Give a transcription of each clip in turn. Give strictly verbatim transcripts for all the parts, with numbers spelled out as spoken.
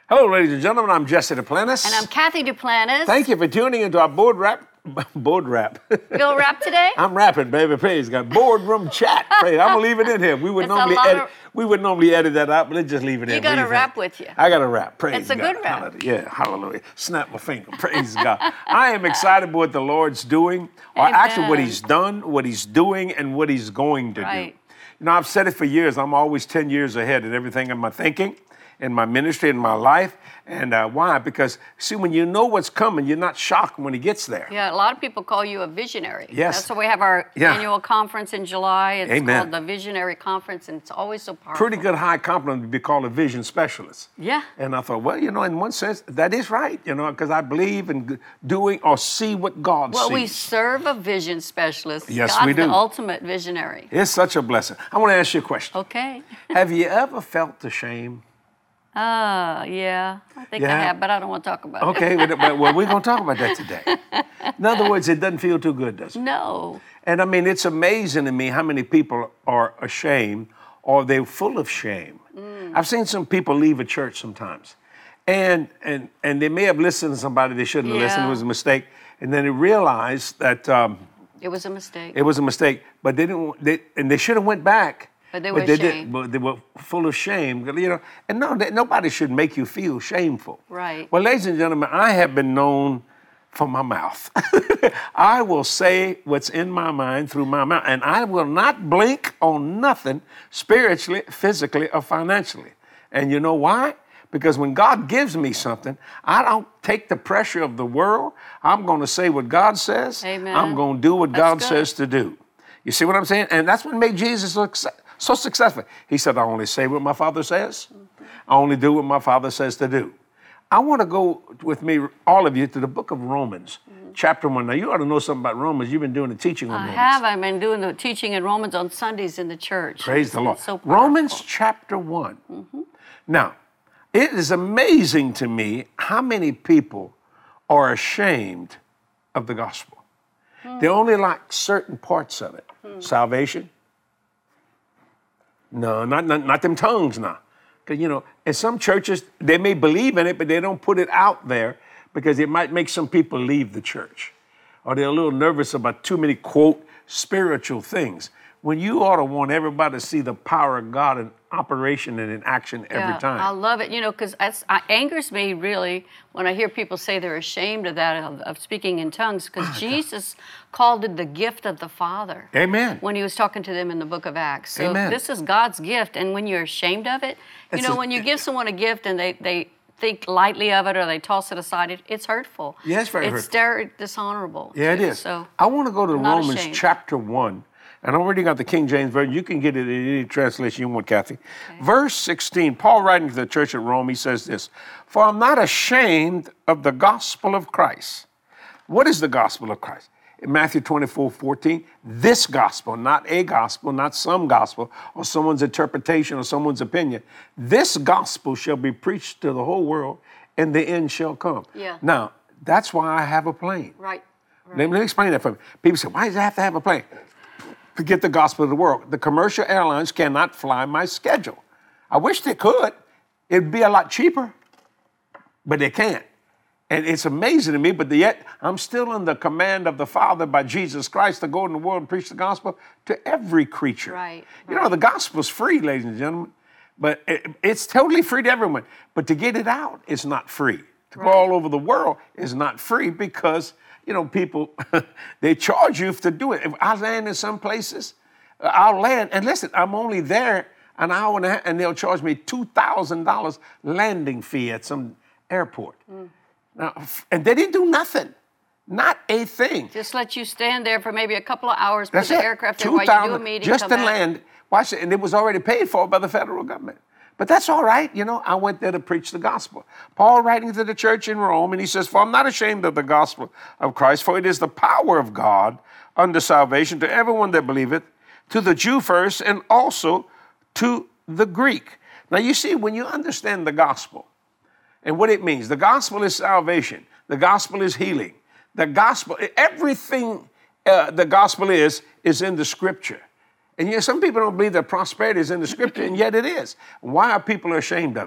Hello, ladies and gentlemen. I'm Jesse Duplantis. And I'm Kathy Duplantis. Thank you for tuning into our board rap. Board rap. You'll rap today? I'm rapping, baby. Praise God. Boardroom chat. Praise. I'm gonna leave it in here. We would It's normally a lot edit. of- We would normally edit that out, but let's just leave it in. You What got do a rap think? with you. I got a rap. Praise It's a God. good rap. Hallelujah. Yeah. Hallelujah. Snap my finger. Praise God. I am excited about what the Lord's doing, or Amen. actually what He's done, what He's doing, and what He's going to Right. do. You know, I've said it for years. I'm always ten years ahead in everything in my thinking, in my ministry, in my life. And uh, why? Because, see, when you know what's coming, you're not shocked when He gets there. Yeah, a lot of people call you a visionary. Yes. That's why we have our Yeah. annual conference in July. It's Amen. called the Visionary Conference, and it's always so powerful. Pretty good high compliment to be called a vision specialist. Yeah. And I thought, well, you know, in one sense, that is right, you know, because I believe in doing or see what God Well, sees. we serve a vision specialist. Yes, God's we do. the ultimate visionary. It's such a blessing. I want to ask you a question. Okay. Have you ever felt the shame? Uh, yeah. I think I Yeah. have, but I don't want to talk about Okay, it. but, well, we're going to talk about that today. In other words, it doesn't feel too good, does it? No. And I mean, it's amazing to me how many people are ashamed or they're full of shame. Mm. I've seen some people leave a church sometimes. And, and, and they may have listened to somebody they shouldn't have listened. It Yeah. was a mistake. And then they realized that um, It was a mistake. it was a mistake. But they didn't, they, and they should have went back. But they were did- ashamed. but they were full of shame. You know, and no, that, nobody should make you feel shameful. Right. Well, ladies and gentlemen, I have been known for my mouth. I will say what's in my mind through my mouth, and I will not blink on nothing spiritually, physically, or financially. And you know why? Because when God gives me something, I don't take the pressure of the world. I'm going to say what God says. Amen. I'm going to do what That's God good. says to do. You see what I'm saying? And that's what made Jesus look so so successful. He said, I only say what my Father says. I only do what my Father says to do. I want to go with me, all of you, to the book of Romans, chapter one. Now, you ought to know something about Romans. You've been doing the teaching on I Romans. have. I've been doing the teaching in Romans on Sundays in the church. Praise the Lord. It's so Romans powerful. chapter one. Now, it is amazing to me how many people are ashamed of the gospel. They only like certain parts of it. Salvation. No, not, not, not them tongues now. Because, you know, in some churches, they may believe in it, but they don't put it out there because it might make some people leave the church. Or they're a little nervous about too many, quote, spiritual things. When you ought to want everybody to see the power of God in operation and in action every Yeah, time. I love it, you know, because it angers me really when I hear people say they're ashamed of that, of, of speaking in tongues, because Jesus called it the gift of the Father. Amen. When he was talking to them in the book of Acts. So Amen. this is God's gift, and when you're ashamed of it, you It's know, a- when you give someone a gift and they, they think lightly of it or they toss it aside, it, it's hurtful. Yeah, it's very It's hurtful. very dishonorable. Yeah, it too. is. So I want to go to I'm not Romans ashamed. chapter one. And I already got the King James Version. You can get it in any translation you want, Kathy. Verse sixteen, Paul writing to the church at Rome, he says this, For I'm not ashamed of the gospel of Christ. What is the gospel of Christ? In Matthew twenty-four, fourteen, this gospel, not a gospel, not some gospel, or someone's interpretation or someone's opinion. This gospel shall be preached to the whole world, and the end shall come. Yeah. Now, that's why I have a plane. Right. Let me, let me explain that for me. People say, why does it have to have a plane? To get the gospel of the world. The commercial airlines cannot fly my schedule. I wish they could. It'd be a lot cheaper, but they can't. And it's amazing to me, but yet I'm still in the command of the Father by Jesus Christ to go in the world and preach the gospel to every creature. Right, You know, the gospel's free, ladies and gentlemen, but it, it's totally free to everyone. But to get it out, it's not free. To go Right. all over the world is not free because, you know, people, they charge you to do it. If I land in some places, uh, I'll land, and listen, I'm only there an hour and a half, and they'll charge me two thousand dollars landing fee at some airport. Now, f- and they didn't do nothing, not a thing. Just let you stand there for maybe a couple of hours, put That's the it. aircraft there while you do a two thousand meeting, just come to back. land. Watch it, and it was already paid for by the federal government. But that's all right, you know. I went there to preach the gospel. Paul writing to the church in Rome, and he says, "For I'm not ashamed of the gospel of Christ, for it is the power of God unto salvation to everyone that believeth, to the Jew first, and also to the Greek." Now, you see, when you understand the gospel and what it means, the gospel is salvation. The gospel is healing. The gospel, everything uh, the gospel is, is in the scripture. And you know, some people don't believe that prosperity is in the scripture, and yet it is. Why are people ashamed of it?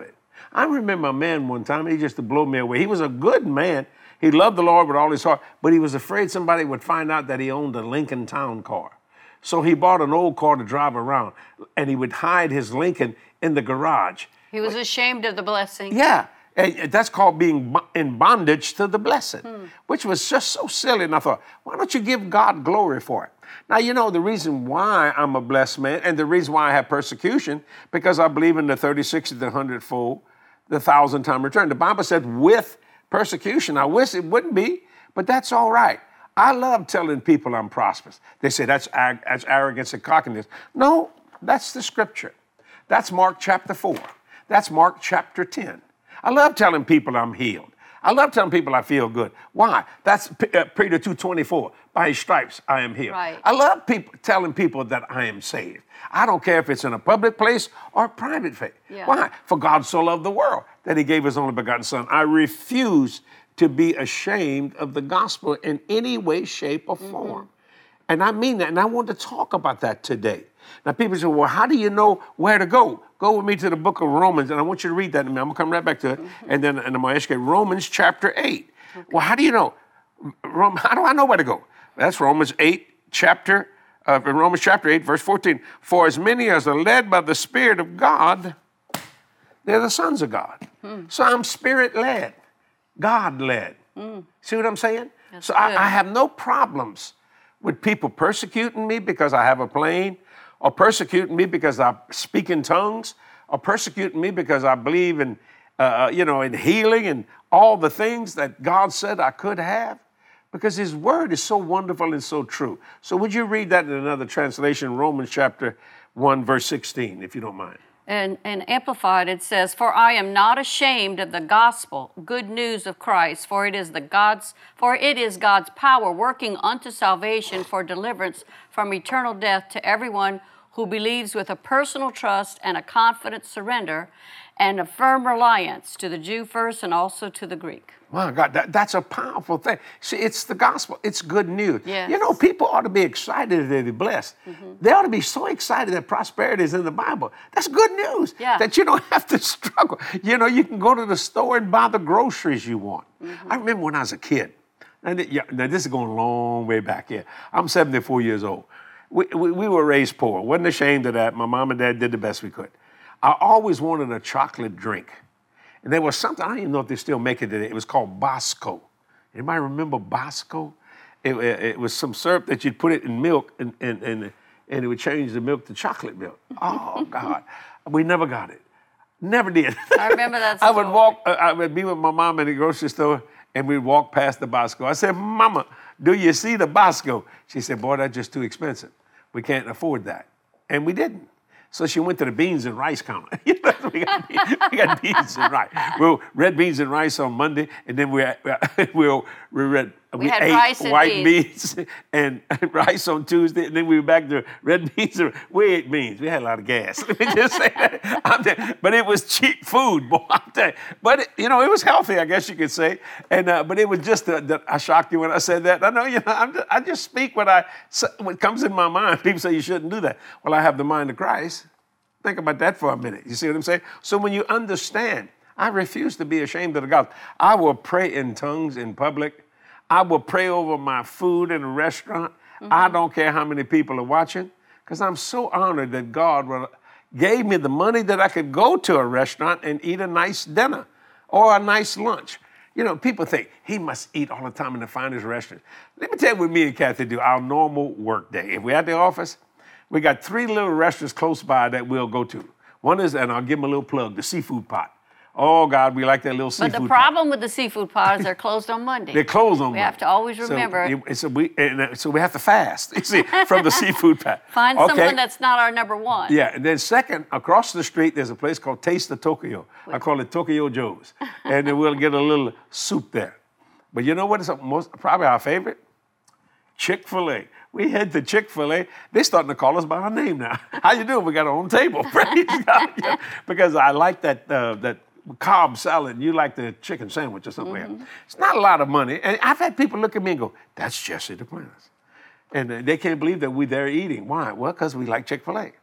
I remember a man one time, he just to blow me away. He was a good man. He loved the Lord with all his heart, but he was afraid somebody would find out that he owned a Lincoln Town car. So he bought an old car to drive around, and he would hide his Lincoln in the garage. He was ashamed of the blessing. Yeah, and that's called being in bondage to the blessing, hmm. which was just so silly. And I thought, why don't you give God glory for it? Now, you know, the reason why I'm a blessed man and the reason why I have persecution, because I believe in the thirty, sixty, the hundredfold, the thousand time return. The Bible said with persecution. I wish it wouldn't be, but that's all right. I love telling people I'm prosperous. They say that's, ag- that's arrogance and cockiness. No, that's the scripture. That's Mark chapter four. That's Mark chapter ten. I love telling people I'm healed. I love telling people I feel good. Why? That's P- uh, Peter two twenty-four. By his stripes, I am healed. Right. I love people telling people that I am saved. I don't care if it's in a public place or private faith. Yeah. Why? For God so loved the world that he gave his only begotten son. I refuse to be ashamed of the gospel in any way, shape, or form. Mm-hmm. And I mean that, and I want to talk about that today. Now, people say, well, how do you know where to go? Go with me to the book of Romans, and I want you to read that in a minute. I'm going to come right back to it, mm-hmm. and then and I'm going to ask you Romans chapter eight. Okay. Well, how do you know? Rome, how do I know where to go? That's Romans eight, chapter, uh, Romans chapter eight, verse fourteen. For as many as are led by the Spirit of God, they're the sons of God. Hmm. So I'm Spirit-led, God-led. Hmm. See what I'm saying? That's so I, I have no problems with people persecuting me because I have a plane, or persecuting me because I speak in tongues, or persecuting me because I believe in, uh, you know, in healing and all the things that God said I could have, because his word is so wonderful and so true. So would you read that in another translation, Romans chapter one, verse sixteen, if you don't mind. And, and Amplified, it says, for I am not ashamed of the gospel, good news of Christ, for it is the God's, for it is God's power working unto salvation for deliverance from eternal death to everyone who believes with a personal trust and a confident surrender and a firm reliance to the Jew first and also to the Greek. My God, that, that's a powerful thing. See, it's the gospel. It's good news. Yes. You know, people ought to be excited that they're blessed. Mm-hmm. They ought to be so excited that prosperity is in the Bible. That's good news. Yeah. That you don't have to struggle. You know, you can go to the store and buy the groceries you want. Mm-hmm. I remember when I was a kid. And yeah, now, this is going a long way back here. I'm seventy-four years old. We, we, we were raised poor. Wasn't ashamed of that. My mom and dad did the best we could. I always wanted a chocolate drink. And there was something, I don't even know if they still make it today. It was called Bosco. Anybody remember Bosco? It, it, it was some syrup that you'd put it in milk, and, and, and, and it would change the milk to chocolate milk. Oh, God. We never got it. Never did. I remember that story. I would walk, uh, I would be with my mom in the grocery store, and we'd walk past the Bosco. I said, Mama, do you see the Bosco? She said, boy, that's just too expensive. We can't afford that. And we didn't. So she went to the beans and rice counter. we, got, we got beans and rice. Well, red beans and rice on Monday, and then we we'll, we read we, we had ate rice and white beans. beans and rice on Tuesday, and then we were back to red beans. And, we ate beans. We had a lot of gas. Let me just say that. I'm there, but it was cheap food, boy. I'm there. But it, you know, it was healthy, I guess you could say. And uh, but it was just uh, that I shocked you when I said that. I know, you know, I'm just, I just speak what I what comes in my mind. People say you shouldn't do that. Well, I have the mind of Christ. Think about that for a minute. You see what I'm saying? So when you understand, I refuse to be ashamed of the gospel. I will pray in tongues in public. I will pray over my food in a restaurant. Mm-hmm. I don't care how many people are watching, because I'm so honored that God gave me the money that I could go to a restaurant and eat a nice dinner or a nice lunch. You know, people think he must eat all the time in the finest restaurant. Let me tell you what me and Kathy do, our normal work day. If we're at the office, we got three little restaurants close by that we'll go to. One is, and I'll give them a little plug, the Seafood Pot. Oh, God, we like that little seafood pot. But the problem pot. with the Seafood Pot is they're closed on Monday. They're closed on we Monday. We have to always remember so, it. So we, and so we have to fast, you see, from the Seafood Pot. Find okay. someone that's not our number one. Yeah, and then second, across the street, there's a place called Taste of Tokyo. Wait. I call it Tokyo Joe's. And then we'll get a little soup there. But you know what is most, probably our favorite? Chick-fil-A. We head to Chick-fil-A. They're starting to call us by our name now. How you doing? We got our own table. Praise God. Yeah. Because I like that uh, that Cobb salad. And you like the chicken sandwich or something mm-hmm. like that. It's not a lot of money. And I've had people look at me and go, that's Jesse Duplantis. And uh, they can't believe that we're there eating. Why? Well, because we like Chick-fil-A.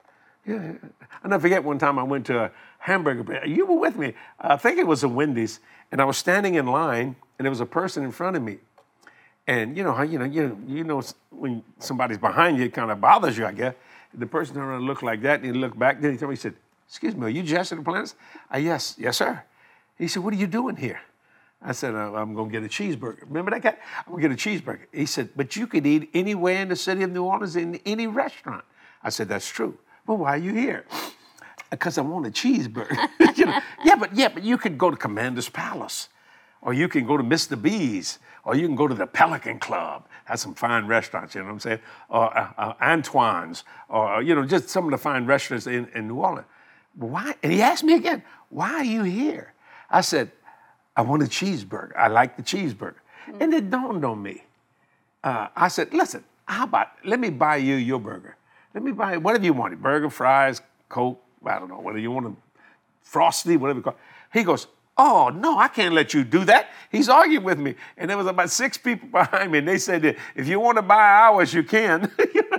Yeah. I'll never forget one time I went to a hamburger place. You were with me. I think it was a Wendy's, and I was standing in line, and there was a person in front of me. And you know how you know you know, you know when somebody's behind you, it kind of bothers you, I guess. The person turned around and looked like that, and he looked back. Then he told me, he said, "Excuse me, are you Jesse Duplantis?" I yes, yes, sir. He said, "What are you doing here?" I said, uh, "I'm going to get a cheeseburger." Remember that guy? I'm going to get a cheeseburger. He said, "But you could eat anywhere in the city of New Orleans in any restaurant." I said, "That's true. Well, why are you here?" "Because I want a cheeseburger." You know? Yeah, but yeah, but you could go to Commander's Palace, or you can go to Mister B's, or you can go to the Pelican Club. That's some fine restaurants, you know what I'm saying? Or uh, uh, Antoine's, or you know, just some of the fine restaurants in, in New Orleans. Why? And he asked me again, "Why are you here?" I said, "I want a cheeseburger. I like the cheeseburger." Mm-hmm. And it dawned on me. Uh, I said, "Listen, how about let me buy you your burger? Let me buy whatever you want, burger, fries, Coke, I don't know, whatever you want, to, Frosty, whatever you call it." He goes, "Oh, no, I can't let you do that." He's arguing with me. And there was about six people behind me, and they said that if you want to buy ours, you can.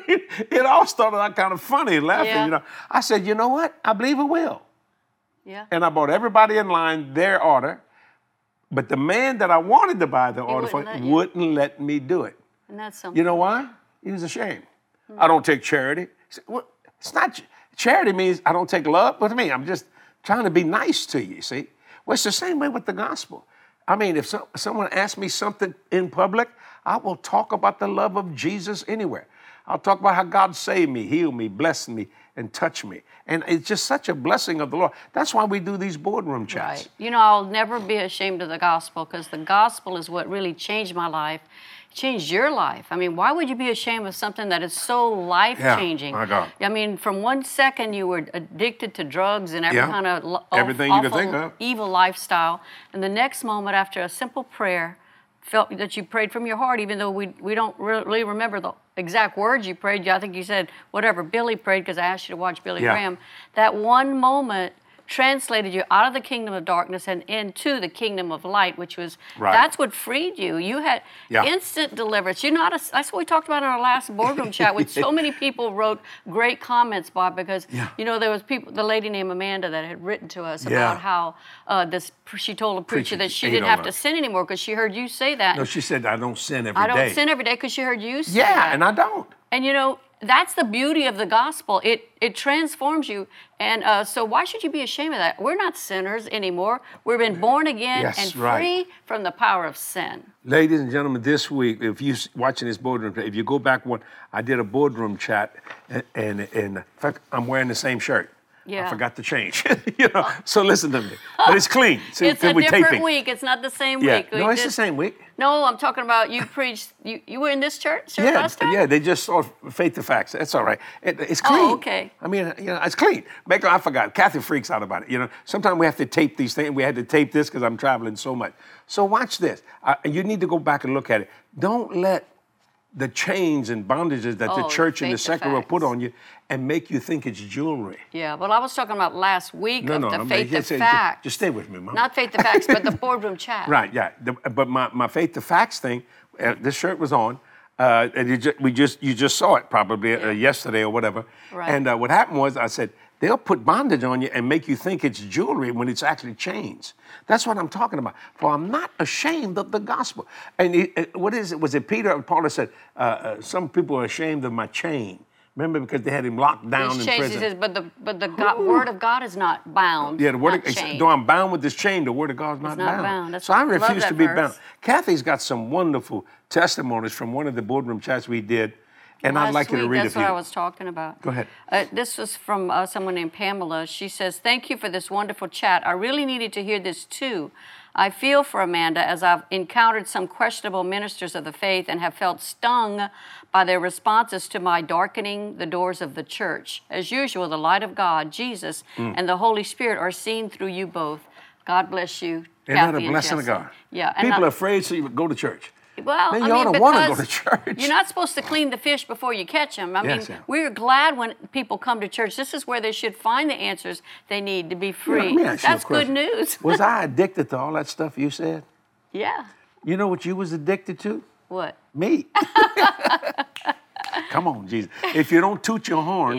It all started out kind of funny, laughing, yeah. you know. I said, "You know what? I believe it will." Yeah. And I bought everybody in line their order. But the man that I wanted to buy the he order wouldn't for let you. wouldn't let me do it. And that's something. You know why? He was ashamed. I don't take charity. He said, well, it's not, charity means I don't take love. What do you mean? I'm just trying to be nice to you, see? Well, it's the same way with the gospel. I mean, if so, someone asks me something in public, I will talk about the love of Jesus anywhere. I'll talk about how God saved me, healed me, blessed me, and touched me. And it's just such a blessing of the Lord. That's why we do these boardroom chats. Right. You know, I'll never be ashamed of the gospel, because the gospel is what really changed my life, changed your life. I mean, why would you be ashamed of something that is so life-changing? Yeah, my God. I mean, from one second you were addicted to drugs and every Yeah. kind of lo- Everything you could awful, think of. evil lifestyle, and the next moment, after a simple prayer, felt that you prayed from your heart, even though we we don't really remember the exact words you prayed. I think you said whatever Billy prayed, because I asked you to watch Billy Yeah. Graham. That one moment translated you out of the kingdom of darkness and into the kingdom of light, which was, Right. that's what freed you. You had Yeah. instant deliverance. You know, how to- that's what we talked about in our last boardroom chat, which so many people wrote great comments, Bob, because, Yeah. you know, there was people, the lady named Amanda that had written to us Yeah. about how uh, this, she told a preacher Preacher that she ate didn't on have her. to sin anymore because she heard you say that. No, she said, "I don't sin every day." I don't sin every day because she heard you say Yeah, that. and I don't. And you know, that's the beauty of the gospel. It it transforms you. And uh, so why should you be ashamed of that? We're not sinners anymore. We've been born again Yes, and right. free from the power of sin. Ladies and gentlemen, this week, if you're watching this boardroom chat, if you go back one, I did a boardroom chat, and, and, and in fact, I'm wearing the same shirt. Yeah. I forgot to change. You know, so listen to me. But it's clean. See, It's a we're different taping. week. It's not the same Yeah. week. We No, it's the just- same week. No, I'm talking about you preached. You, you were in this church, church Yeah, last time? yeah. They just saw Faith to Facts. That's all right. It, it's clean. Oh, okay. I mean, you know, it's clean. Make, I forgot. Kathy freaks out about it. You know, sometimes we have to tape these things. We had to tape this because I'm traveling so much. So watch this. Uh, you need to go back and look at it. Don't let the chains and bondages that the Oh, church and the Faith to secular put Facts. on you and make you think it's jewelry. Yeah, well, I was talking about last week No, of no, the I mean, Faith to just, Facts. just stay with me, Mom. Not Faith to Facts, but the boardroom chat. Right, yeah. The, but my, my Faith to Facts thing, uh, this shirt was on. Uh, and you just, we just you just saw it probably uh, yesterday or whatever. Right. And uh, what happened was I said, they'll put bondage on you and make you think it's jewelry when it's actually chains. That's what I'm talking about. For I'm not ashamed of the gospel. And it, it- what is it? Was it Peter or Paul that said, uh, uh, some people are ashamed of my chain. Remember, because they had him locked down He's in changed. prison. He says, but the but the God, word of God is not bound. Yeah, the word not of, chained. though I'm bound with this chain, the word of God's not, not bound. bound. That's- So I I love refuse that to be verse. bound. Kathy's got some wonderful testimonies from one of the boardroom chats we did, and I'd Last like you to week, read that's a what few. I was talking about. Go ahead. Uh, this was from uh, someone named Pamela. She says, "Thank you for this wonderful chat. I really needed to hear this too. I feel for Amanda, as I've encountered some questionable ministers of the faith and have felt stung by their responses to my darkening the doors of the church. As usual, the light of God, Jesus, Mm. and the Holy Spirit are seen through you both. God bless you, Isn't Kathy that a and blessing of Jesse." God? Yeah. and People I- are afraid, so you go to church. Well, Man, I you mean, ought to wanna go because to church. you're not supposed to clean the fish before you catch them. I Yes, mean, yeah. we're glad when people come to church. This is where they should find the answers they need to be You know, free. let me ask you a That's good question. news. Was I addicted to all that stuff you said? Yeah. You know what you was addicted to? What? Me. Come on, Jesus. If you don't toot your horn,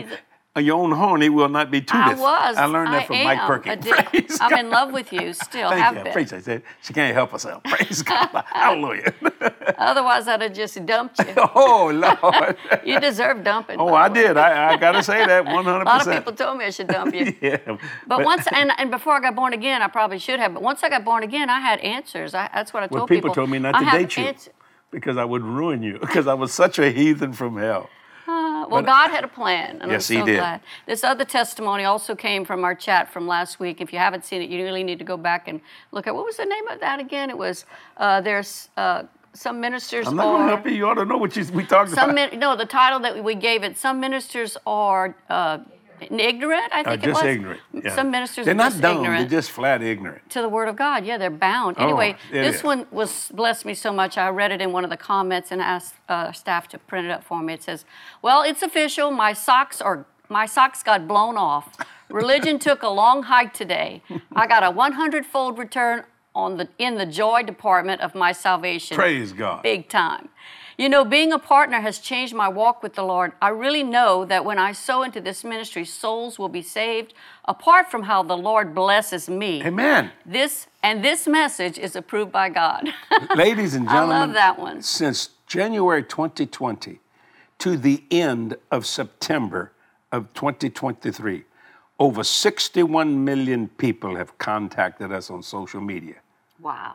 of your own horn, it will not be tooted. I was. I learned that I from am. Mike Perkins. Praise I'm God. In love with you still. Thank have you. been. Praise I said she can't help herself. Praise God. Hallelujah. Otherwise, I'd have just dumped you. Oh, Lord. You deserve dumping. Oh, I did. I, I got to say that one hundred percent. A lot of people told me I should dump you. Yeah. But, But once, and, and before I got born again, I probably should have. But once I got born again, I had answers. I, that's what I well, told people. people. told me not I to have date you ans- because I would ruin you because I was such a heathen from hell. Uh, well, But- God had a plan, and Yes, I'm He so did. glad. This other testimony also came from our chat from last week. If you haven't seen it, you really need to go back and look at, what was the name of that again? It was, uh, there's uh, some ministers I'm not going are... to help you. You ought to know what you, we talked some about. min- No, the title that we gave it, some ministers are uh, ignorant, I Uh, think it just was. ignorant. Yeah. Some ministers They're are not just dumb. ignorant. They're just flat ignorant. To the Word of God. Yeah, they're bound. Oh, Anyway, it this is. one was blessed me so much. I read it in one of the comments and asked uh, staff to print it up for me. It says, "Well, it's official. My socks are my socks got blown off. Religion took a long hike today. I got a one hundred fold return on the in the joy department of my salvation. Praise God. Big time." You know, being a partner has changed my walk with the Lord. I really know that when I sow into this ministry, souls will be saved, apart from how the Lord blesses me. Amen. This and this message is approved by God. Ladies and I gentlemen, love that one. Since January twenty twenty to the end of September of twenty twenty-three, over sixty-one million people have contacted us on social media. Wow.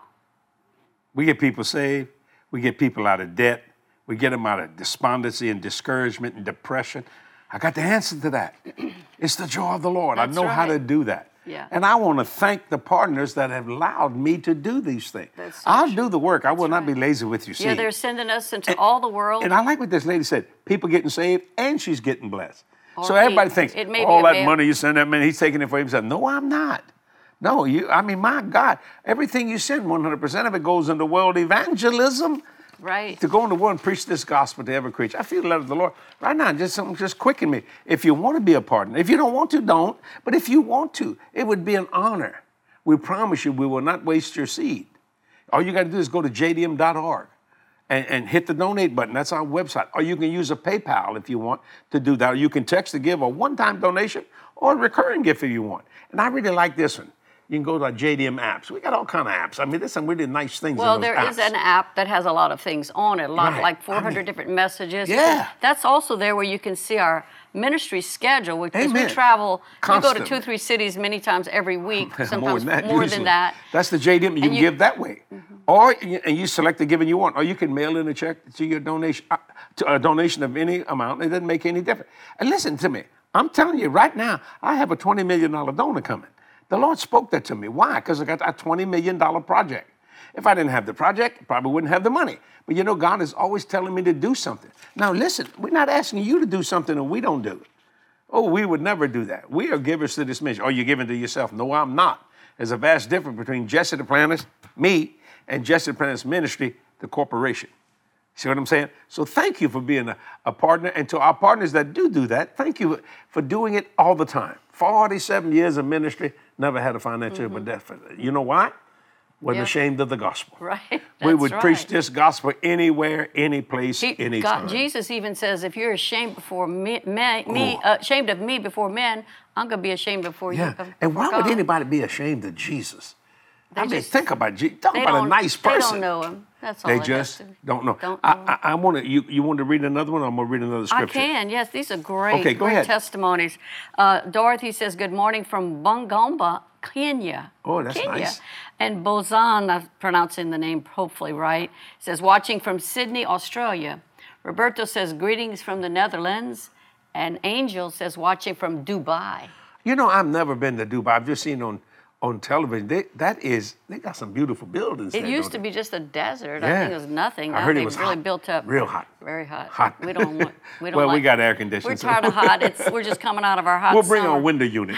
We get people saved. We get people out of debt. We get them out of despondency and discouragement and depression. I got the answer to that. It's the joy of the Lord. That's I know how right. to do that. Yeah. And I want to thank the partners that have allowed me to do these things. That's so I'll true. do the work. I will not right. be lazy with you. Yeah, See, they're sending us into all the world. and I like what this lady said. People getting saved and she's getting blessed. Or so everybody he- thinks, it may be all a that male. money you send that man, he's taking it for himself. No, I'm not. No, you. I mean, my God, everything you send, one hundred percent of it goes into world evangelism. Right. To go in the world and preach this gospel to every creature. I feel the love of the Lord. Right now, just something just quicken me. If you want to be a partner, if you don't want to, don't. But if you want to, it would be an honor. We promise you we will not waste your seed. All you got to do is go to j d m dot org and, and hit the donate button. That's our website. Or you can use a PayPal if you want to do that. Or you can text to give a one-time donation or a recurring gift if you want. And I really like this one. You can go to our J D M apps. We got all kind of apps. I mean, there's some really nice things Well, in those there apps. is an app that has a lot of things on it, a lot, Right. like four hundred I mean, different messages. yeah. That's also there where you can see our ministry schedule, because we Amen. travel, we go to Constant. two, three cities many times every week, sometimes more than that. more usually. than that. That's the J D M. You can you- give that way, or you- and you select the giving you want, or you can mail in a check to your donation, uh, to a donation of any amount. It doesn't make any difference. And listen to me. I'm telling you right now, I have a twenty million dollar donor coming. The Lord spoke that to me. Why? Because I got a twenty million dollar project. If I didn't have the project, I probably wouldn't have the money. But you know, God is always telling me to do something. Now listen, we're not asking you to do something that we don't do. Oh, we would never do that. We are givers to this mission. Oh, you're giving to yourself. No, I'm not. There's a vast difference between Jesse the Planter's, me, and Jesse the Planter's ministry, the corporation. See what I'm saying? So thank you for being a, a partner. And to our partners that do do that, thank you for doing it all the time. forty-seven years of ministry, never had a financial mm-hmm. deficit. You know why? Wasn't Yeah. ashamed of the gospel. Right. we That's would right. preach this gospel anywhere, any place, Je- anytime. God, Jesus even says, if you're ashamed before me, me, me Oh. uh, ashamed of me before men, I'm going to be ashamed before you. Yeah. before And why God. would anybody be ashamed of Jesus? They I mean, just- think about Jesus. Talk They about a don't- nice person. They don't know him. That's all. They it has just to be. don't know. Don't I, know. I, I want to. You, you want to read another one, or I'm gonna read another I scripture? can, yes. These are great, Okay, go great ahead. testimonies. Uh, Dorothy says, good morning from Bungoma, Kenya. Oh, that's Kenya. nice. And Bozan, I'm pronouncing the name hopefully right, says, watching from Sydney, Australia. Roberto says, greetings from the Netherlands. And Angel says, watching from Dubai. You know, I've never been to Dubai. I've just seen on on television. They, that is, they got some beautiful buildings. It there, used don't to be just a desert. I Yeah. think it was nothing. I Now heard it they've was really hot. built up. Real hot. Very hot. Hot. We don't want, we don't Well, we like- got air conditioning. We're so- tired of hot. It's, we're just coming out of our hot We'll bring summer. our window unit.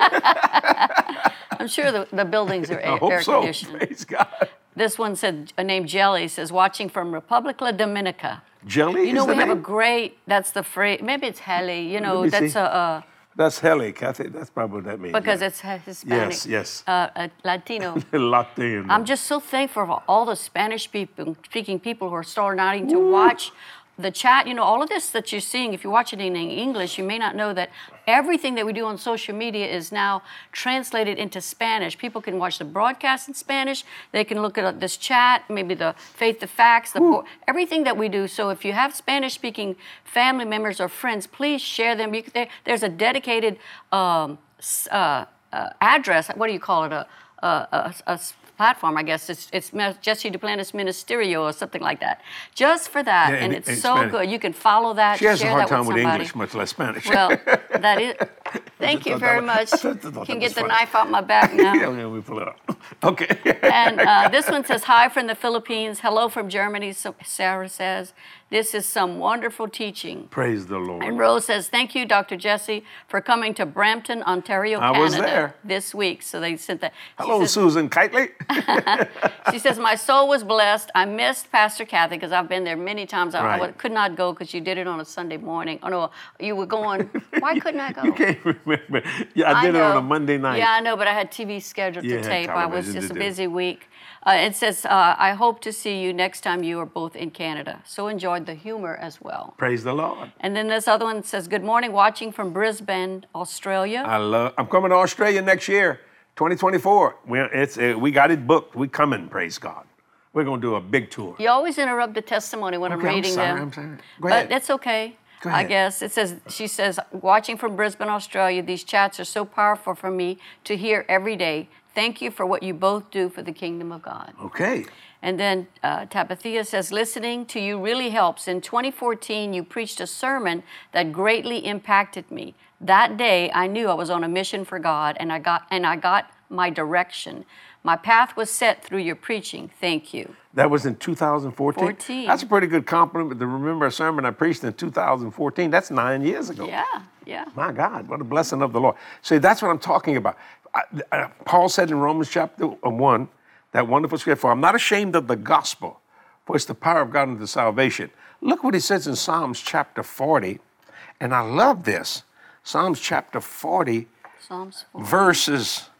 I'm sure the, the buildings are I air, hope air so. conditioned. Praise God. This one said, uh, named Jelly, says, watching from Republica Dominica. Jelly You know, is the we have a name? great, that's the phrase, maybe it's heli, you know, me that's see. a, uh, That's heli, Kathy. That's probably what that means. because yeah. it's uh, Hispanic. Yes, yes. Uh, uh, Latino. Latino. I'm just so thankful for all the Spanish people, speaking people who are starting to watch the chat, you know, all of this that you're seeing, if you watch it in English, you may not know that everything that we do on social media is now translated into Spanish. People can watch the broadcast in Spanish. They can look at this chat, maybe the Faith to Facts, the po- everything that we do. So if you have Spanish-speaking family members or friends, please share them. You, there, there's a dedicated um, uh, uh, address. What do you call it? A, a, a, a platform, I guess. It's, it's Jesse Duplantis Ministerio or something like that. Just for that, Yeah, and in- it's in so Spanish. good. You can follow that, She has a share hard that time with with somebody. English, much less Spanish. Well, that is. Thank you thought very that much. was- I thought You that can was get the funny. knife out my back now. yeah, yeah, we pull it up. Okay. And uh, this one says, hi from the Philippines. Hello from Germany, so Sarah says. This is some wonderful teaching. Praise the Lord. And Rose says, thank you, Doctor Jesse, for coming to Brampton, Ontario, I Canada was there. this week. So they sent that. She Hello, says, Susan Kitely. She says, my soul was blessed. I missed Pastor Kathy because I've been there many times. I, I Right. could not go because you did it on a Sunday morning. Oh, no, you were going. Why couldn't I go? You can't remember. Yeah, I did it on a Monday night. Yeah, I know, but I had T V scheduled Yeah, to tape. I was television just to a do. busy week. Uh, it says, uh, I hope to see you next time you are both in Canada. So enjoyed the humor as well. Praise the Lord. And then this other one says, good morning, watching from Brisbane, Australia. I love. I'm coming to Australia next year, twenty twenty-four. We it's uh, we got it booked. We coming. Praise God. We're gonna do a big tour. You always interrupt the testimony when Okay, I'm I'm reading sorry, them. I'm sorry. Go But ahead. that's okay. Go I ahead. guess it says, she says, watching from Brisbane, Australia, these chats are so powerful for me to hear every day. Thank you for what you both do for the kingdom of God. Okay. And then uh, Tapathia says, listening to you really helps. In twenty fourteen, you preached a sermon that greatly impacted me. That day, I knew I was on a mission for God, and I got and I got my direction. My path was set through your preaching. Thank you. That was in two thousand fourteen. fourteen. That's a pretty good compliment to remember a sermon I preached in two thousand fourteen. That's nine years ago. Yeah, yeah. My God, what a blessing of the Lord. See, that's what I'm talking about. I, I, Paul said in Romans chapter one, that wonderful scripture, for I'm not ashamed of the gospel, for it's the power of God unto salvation. Look what he says in Psalms chapter forty, and I love this. Psalms chapter forty, Psalms four. verses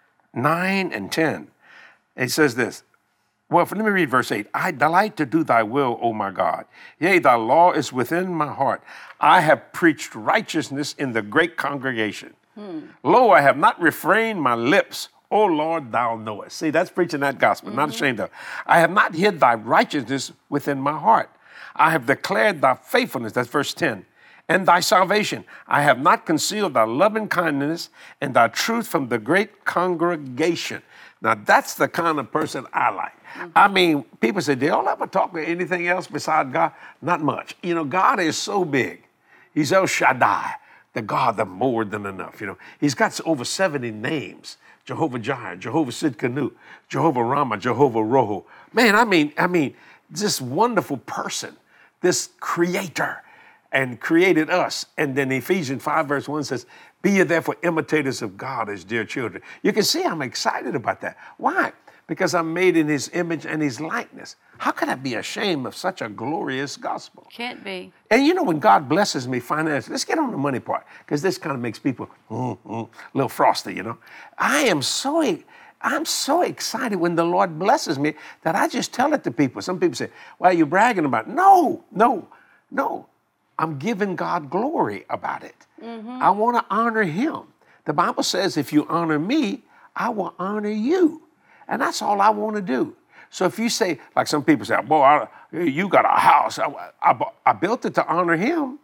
nine and ten. It says this. Well, let me read verse eight. I delight to do thy will, O my God. Yea, thy law is within my heart. I have preached righteousness in the great congregation. Hmm. Lo, I have not refrained my lips. O Lord, thou knowest. See, that's preaching that gospel, mm-hmm. not ashamed of. I have not hid thy righteousness within my heart. I have declared thy faithfulness. That's verse ten. And thy salvation. I have not concealed thy loving kindness and thy truth from the great congregation. Now, that's the kind of person I like. Mm-hmm. I mean, people say, do y'all ever talk about anything else besides God? Not much. You know, God is so big. He's El Shaddai, the God of more than enough. You know, he's got over seventy names. Jehovah Jireh, Jehovah Sidkenu, Jehovah Ramah, Jehovah Roho. Man, I mean, I mean, this wonderful person, this creator, and created us. And then Ephesians five verse one says, be ye therefore imitators of God as dear children. You can see I'm excited about that. Why? Because I'm made in his image and his likeness. How could I be ashamed of such a glorious gospel? Can't be. And you know, when God blesses me financially, let's get on the money part, because this kind of makes people mm, mm, a little frosty, you know. I am so, I'm so excited when the Lord blesses me that I just tell it to people. Some people say, why are you bragging about it? No, no, no. I'm giving God glory about it. Mm-hmm. I want to honor him. The Bible says, if you honor me, I will honor you. And that's all I want to do. So if you say, like some people say, boy, I, you got a house. I, I, I built it to honor him.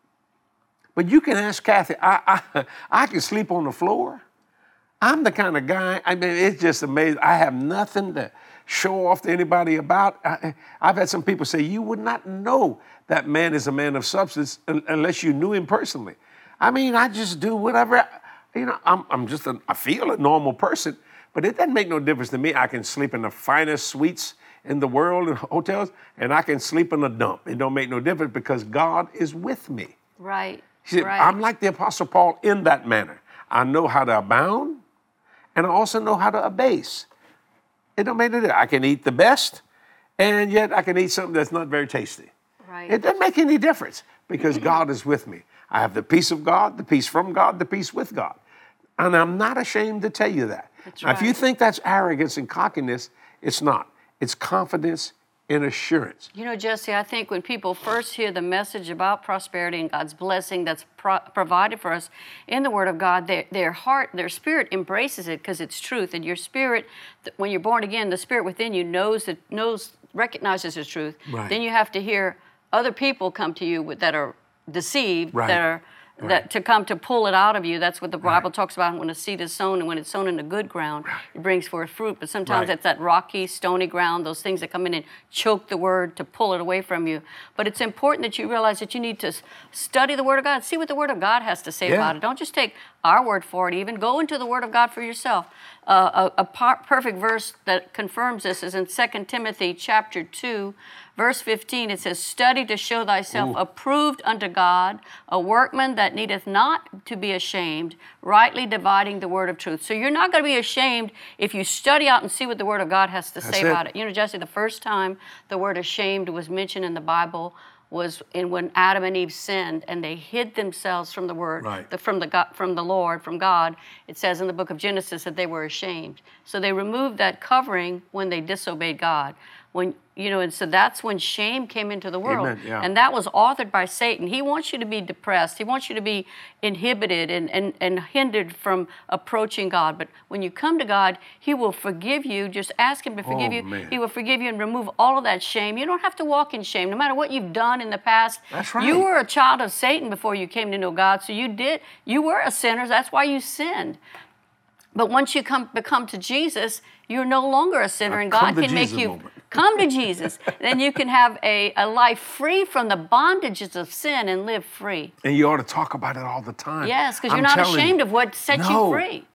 But you can ask Kathy, I, I, I can sleep on the floor. I'm the kind of guy, I mean, it's just amazing. I have nothing to show off to anybody about. I, I've had some people say, you would not know that man is a man of substance unless you knew him personally. I mean, I just do whatever, you know, I'm, I'm just, a, I feel a normal person. But it doesn't make no difference to me. I can sleep in the finest suites in the world in hotels, and I can sleep in a dump. It don't make no difference because God is with me. Right. See, right. I'm like the Apostle Paul in that manner. I know how to abound, and I also know how to abase. It don't make no difference. I can eat the best, and yet I can eat something that's not very tasty. Right. It doesn't make any difference because God is with me. I have the peace of God, the peace from God, the peace with God. And I'm not ashamed to tell you that. That's now, right. if you think that's arrogance and cockiness, it's not. It's confidence and assurance. You know, Jesse, I think when people first hear the message about prosperity and God's blessing that's pro- provided for us in the Word of God, their, their heart, their spirit embraces it because it's truth. And your spirit, th- when you're born again, the spirit within you knows that knows recognizes the truth. Right. Then you have to hear other people come to you with, that are deceived, Right. that are Right. that to come to pull it out of you. That's what the Bible Right. talks about when a seed is sown, and when it's sown into good ground, it brings forth fruit. But sometimes Right. it's that rocky, stony ground, those things that come in and choke the word to pull it away from you. But it's important that you realize that you need to s- study the Word of God, see what the Word of God has to say Yeah. about it. Don't just take our word for it, even go into the Word of God for yourself. Uh, a a par- perfect verse that confirms this is in Second Timothy chapter two, verse fifteen. It says, "Study to show thyself Ooh. approved unto God, a workman that needeth not to be ashamed, rightly dividing the word of truth." So you're not going to be ashamed if you study out and see what the Word of God has to That's say it. about it. You know, Jesse, the first time the word ashamed was mentioned in the Bible was in when Adam and Eve sinned and they hid themselves from the word, Right. the, from the God, from the Lord, from God. It says in the book of Genesis that they were ashamed. So they removed that covering when they disobeyed God. When you know, and so that's when shame came into the world. Amen, yeah. And that was authored by Satan. He wants you to be depressed. He wants you to be inhibited and, and, and hindered from approaching God. But when you come to God, He will forgive you. Just ask Him to forgive Oh, you. man. He will forgive you and remove all of that shame. You don't have to walk in shame, no matter what you've done in the past. That's right. You were a child of Satan before you came to know God. So you did, you were a sinner. That's why you sinned. But once you come become to Jesus, you're no longer a sinner, A and come God to can make Jesus you moment. come to Jesus. Then you can have a, a life free from the bondages of sin and live free. And you ought to talk about it all the time. Yes, because I'm you're not telling ashamed you. of what set No. you free.